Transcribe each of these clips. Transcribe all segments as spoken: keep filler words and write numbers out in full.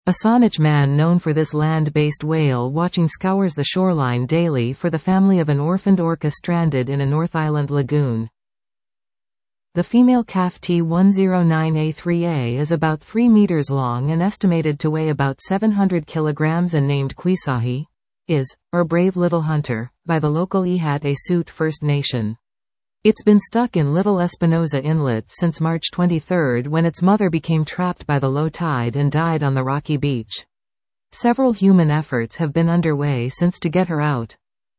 A Saanich man known for this land-based whale watching scours the shoreline daily for the family of an orphaned orca stranded in a North Island lagoon. The female calf T one oh nine A three A is about three meters long and estimated to weigh about seven hundred kilograms and named Quisahi, is, or Brave Little Hunter, by the local Ihat-Asut First Nation. It's been stuck in Little Espinosa Inlet since March twenty-third when its mother became trapped by the low tide and died on the rocky beach. Several human efforts have been underway since to get her out.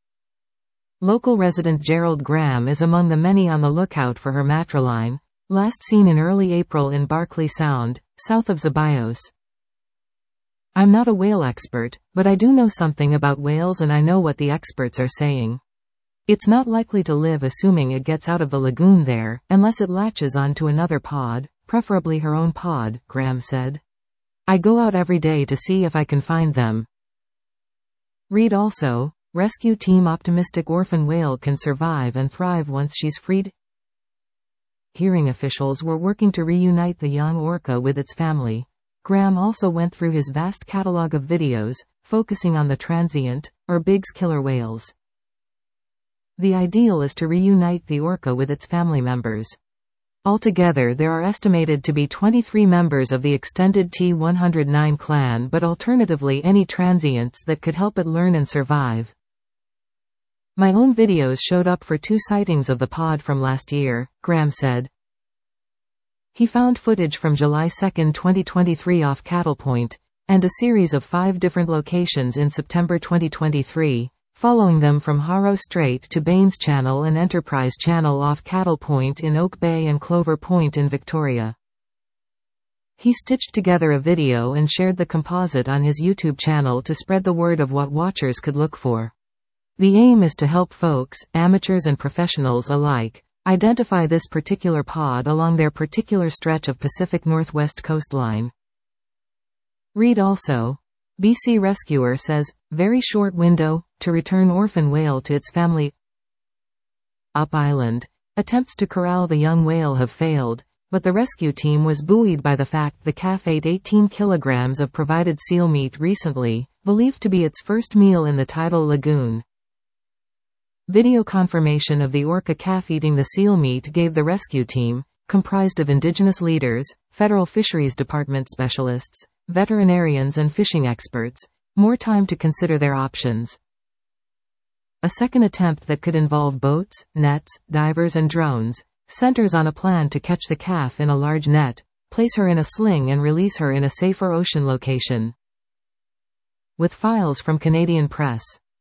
Local resident Gerald Graham is among the many on the lookout for her matriline, last seen in early April in Barkley Sound, south of Zeballos. I'm not a whale expert, but I do know something about whales and I know what the experts are saying. It's not likely to live assuming it gets out of the lagoon there, unless it latches onto another pod, preferably her own pod, Graham said. I go out every day to see if I can find them. Read also, rescue team optimistic orphan whale can survive and thrive once she's freed. Hearing officials were working to reunite the young orca with its family. Graham also went through his vast catalog of videos, focusing on the transient, or Biggs killer whales. The ideal is to reunite the orca with its family members. Altogether there are estimated to be twenty-three members of the extended T one oh nine clan, but alternatively any transients that could help it learn and survive. My own videos showed up for two sightings of the pod from last year, Graham said. He found footage from July second twenty twenty-three off Cattle Point, and a series of five different locations in September twenty twenty-three, following them from Haro Strait to Baines Channel and Enterprise Channel off Cattle Point in Oak Bay and Clover Point in Victoria. He stitched together a video and shared the composite on his YouTube channel to spread the word of what watchers could look for. The aim is to help folks, amateurs and professionals alike, identify this particular pod along their particular stretch of Pacific Northwest coastline. Read also, B C rescuer says, very short window, to return orphan whale to its family. Up Island, attempts to corral the young whale have failed, but the rescue team was buoyed by the fact the calf ate eighteen kilograms of provided seal meat recently, believed to be its first meal in the tidal lagoon. Video confirmation of the orca calf eating the seal meat gave the rescue team, comprised of indigenous leaders, Federal Fisheries Department specialists, veterinarians and fishing experts, more time to consider their options. A second attempt that could involve boats, nets, divers and drones, centers on a plan to catch the calf in a large net, place her in a sling and release her in a safer ocean location. With files from Canadian Press.